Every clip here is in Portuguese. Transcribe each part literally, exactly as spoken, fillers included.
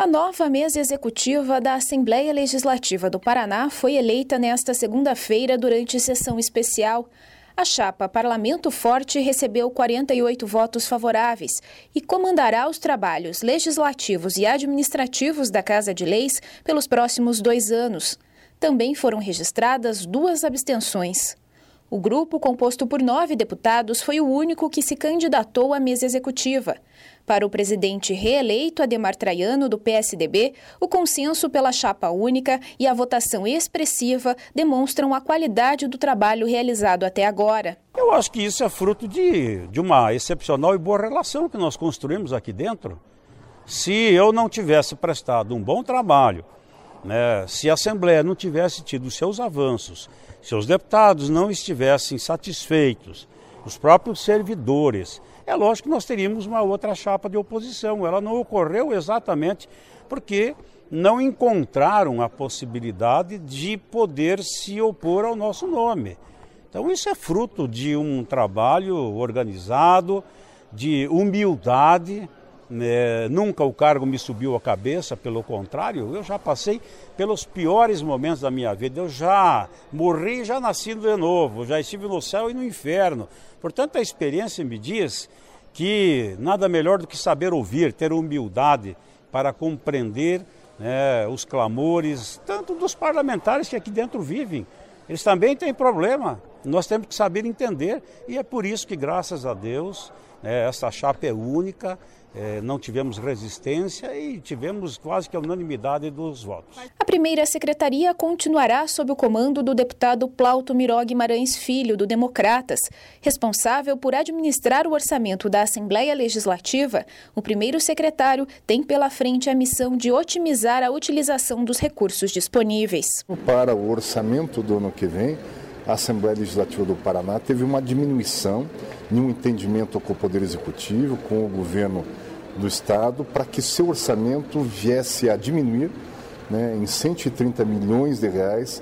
A nova mesa executiva da Assembleia Legislativa do Paraná foi eleita nesta segunda-feira durante sessão especial. A chapa Parlamento Forte recebeu quarenta e oito votos favoráveis e comandará os trabalhos legislativos e administrativos da Casa de Leis pelos próximos dois anos. Também foram registradas duas abstenções. O grupo, composto por nove deputados, foi o único que se candidatou à mesa executiva. Para o presidente reeleito Adhemar Traiano, do P S D B, o consenso pela chapa única e a votação expressiva demonstram a qualidade do trabalho realizado até agora. Eu acho que isso é fruto de, de uma excepcional e boa relação que nós construímos aqui dentro. Se eu não tivesse prestado um bom trabalho, né, se a Assembleia não tivesse tido seus avanços, se os deputados não estivessem satisfeitos, os próprios servidores, é lógico que nós teríamos uma outra chapa de oposição. Ela não ocorreu exatamente porque não encontraram a possibilidade de poder se opor ao nosso nome. Então isso é fruto de um trabalho organizado, de humildade. É, nunca o cargo me subiu a cabeça, pelo contrário, eu já passei pelos piores momentos da minha vida, eu já morri e já nasci de novo, já estive no céu e no inferno. Portanto, a experiência me diz que nada melhor do que saber ouvir, ter humildade para compreender, né, os clamores, tanto dos parlamentares que aqui dentro vivem. Eles também têm problema, nós temos que saber entender e é por isso que, graças a Deus, né, essa chapa é única. É, não tivemos resistência e tivemos quase que a unanimidade dos votos. A primeira secretaria continuará sob o comando do deputado Plauto Miró Guimarães Filho, do Democratas. Responsável por administrar o orçamento da Assembleia Legislativa, o primeiro secretário tem pela frente a missão de otimizar a utilização dos recursos disponíveis. Para o orçamento do ano que vem, a Assembleia Legislativa do Paraná teve uma diminuição em um entendimento com o Poder Executivo, com o governo do Estado, para que seu orçamento viesse a diminuir, né, em cento e trinta milhões de reais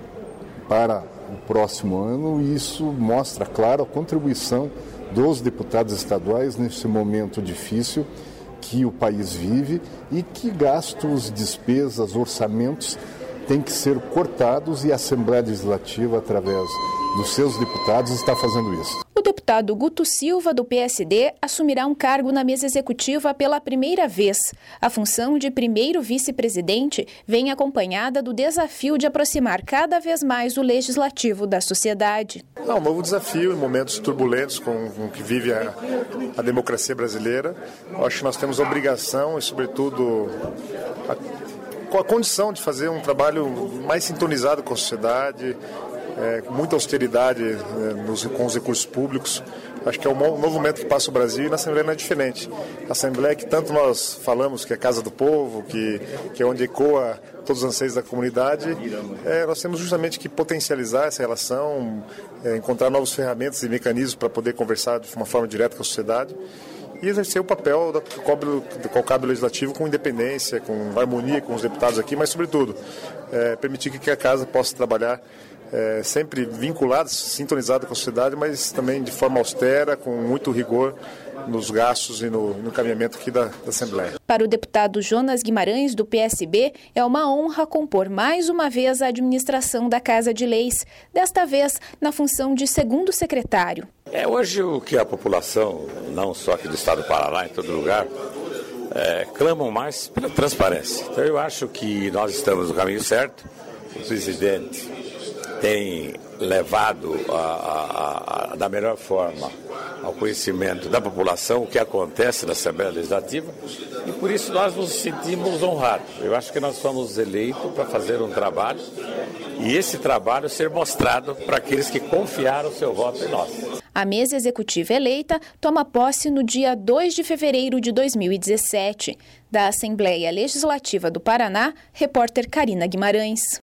para o próximo ano, e isso mostra, claro, a contribuição dos deputados estaduais nesse momento difícil que o país vive e que gastos, despesas, orçamentos têm que ser cortados e a Assembleia Legislativa, através dos seus deputados, está fazendo isso. O deputado Guto Silva, do P S D, assumirá um cargo na mesa executiva pela primeira vez. A função de primeiro vice-presidente vem acompanhada do desafio de aproximar cada vez mais o legislativo da sociedade. É um novo desafio em momentos turbulentos com, com que vive a, a democracia brasileira. Eu acho que nós temos a obrigação e, sobretudo, a, com a condição de fazer um trabalho mais sintonizado com a sociedade, É, com muita austeridade, é, nos, com os recursos públicos. Acho que é um novo momento que passa o Brasil e na Assembleia não é diferente. A Assembleia que tanto nós falamos que é a casa do povo, que, que é onde ecoa todos os anseios da comunidade, é, nós temos justamente que potencializar essa relação, é, encontrar novas ferramentas e mecanismos para poder conversar de uma forma direta com a sociedade e exercer o papel do qual cabe o legislativo com independência, com harmonia com os deputados aqui, mas, sobretudo, é, permitir que a casa possa trabalhar É, sempre vinculado, sintonizado com a sociedade, mas também de forma austera, com muito rigor nos gastos e no, no encaminhamento aqui da, da Assembleia. Para o deputado Jonas Guimarães, do P S B, é uma honra compor mais uma vez a administração da Casa de Leis, desta vez na função de segundo secretário. É hoje o que a população, não só aqui do estado do Paraná, em todo lugar, é, clamam mais pela transparência. Então eu acho que nós estamos no caminho certo. O presidente tem levado a, a, a, da melhor forma ao conhecimento da população o que acontece na Assembleia Legislativa e por isso nós nos sentimos honrados. Eu acho que nós fomos eleitos para fazer um trabalho e esse trabalho ser mostrado para aqueles que confiaram seu voto em nós. A mesa executiva eleita toma posse no dia dois de fevereiro de dois mil e dezessete. Da Assembleia Legislativa do Paraná, repórter Karina Guimarães.